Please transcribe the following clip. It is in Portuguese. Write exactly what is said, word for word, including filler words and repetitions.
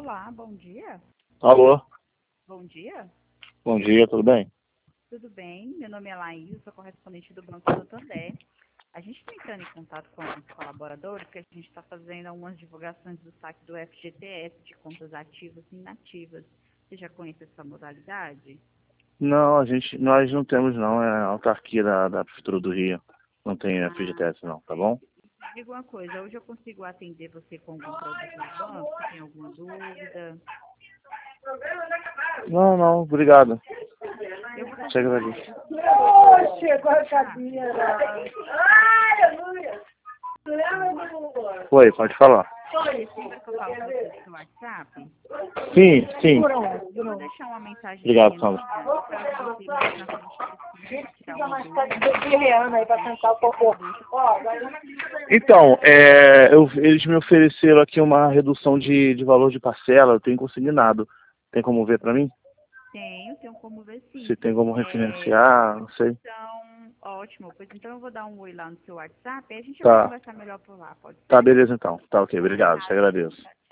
Olá, bom dia. Alô, Bom dia. bom dia, tudo bem? Tudo bem? Meu nome é Laís, sou correspondente do Banco Santander. A gente está entrando em contato com alguns colaboradores, porque a gente está fazendo algumas divulgações do saque do F G T S, de contas ativas e inativas. Você já conhece essa modalidade? Não, a gente, nós não temos não, é a autarquia da, da Prefeitura do Rio. Não tem Ah, F G T S não, tá bom? diga uma coisa, hoje eu consigo atender você com algum produto do banco? Você tem alguma dúvida? Não, não, obrigado. Eu vou fazer Chega o daqui. seguinte, eu Oh, chegou a cadeira. Aleluia. Oi, pode falar. lembra que eu falo com você no WhatsApp? Sim, sim. Eu vou deixar uma mensagem Obrigado, no Sandro. caso você mais na frente precisa tirar uma Mais dúvida. cadê guerreando aí pra cantar o cocô? Ó, Então, é, eu- eles me ofereceram aqui uma redução de, de valor de parcela, eu tenho consignado. Tem como ver pra mim? Tenho, tenho como ver sim. Se tem como É, refinanciar, não sei. então, ótimo. Pois então eu vou dar um oi lá no seu WhatsApp e a gente vai Tá, conversar melhor por lá, pode tá, ser? beleza então. Tá ok, obrigado, te Obrigada. agradeço.